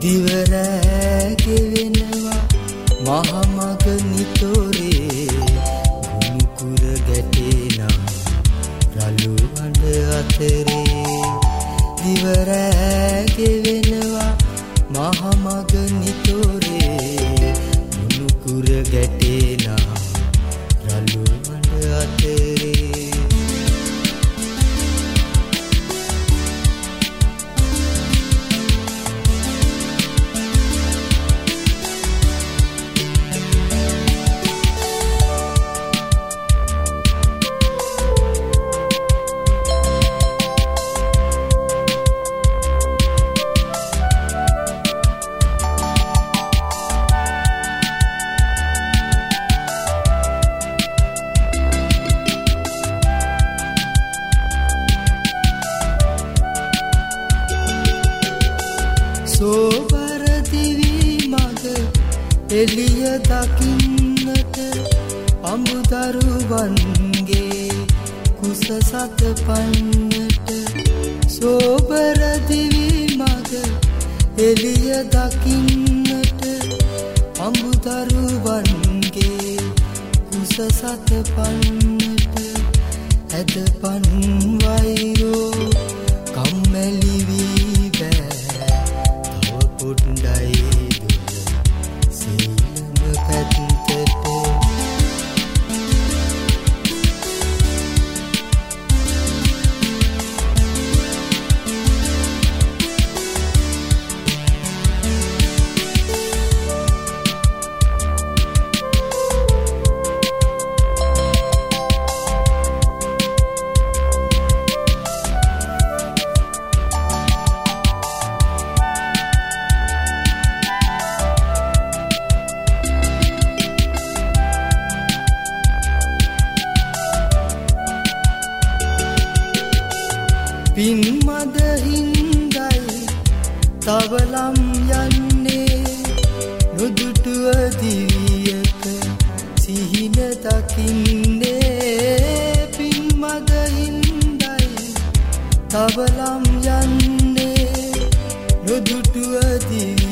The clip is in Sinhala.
දිවරෑගෙවෙනවා මහමග නිතොරේ ගුණුකුර ගැටෙනා රළු හඬ අතරේ දිවරෑගෙවෙනවා මහමග නිතොරේ ගුණුකුර ගැටෙනා රළු හඬ අතරේ සෝබර දිවි මග එළිය දකින්නට අමුදරුවන්ගේ කුස සත පන්නට සෝබර දිවි මග එළිය දකින්නට අමුදරුවන්ගේ කුස සත පන්නට ඇදපන් වෛරෝ කම්මැලි වී බෑ පුණ්ඩයි දුර සීලම පැත්තට පින් මද හින්දයි තවලම් යන්නේ නුදුටුව දිවියක සිහින දකින්නේ පින් මද හින්දයි තවලම් යන්නේ නුදුටුව දිවියක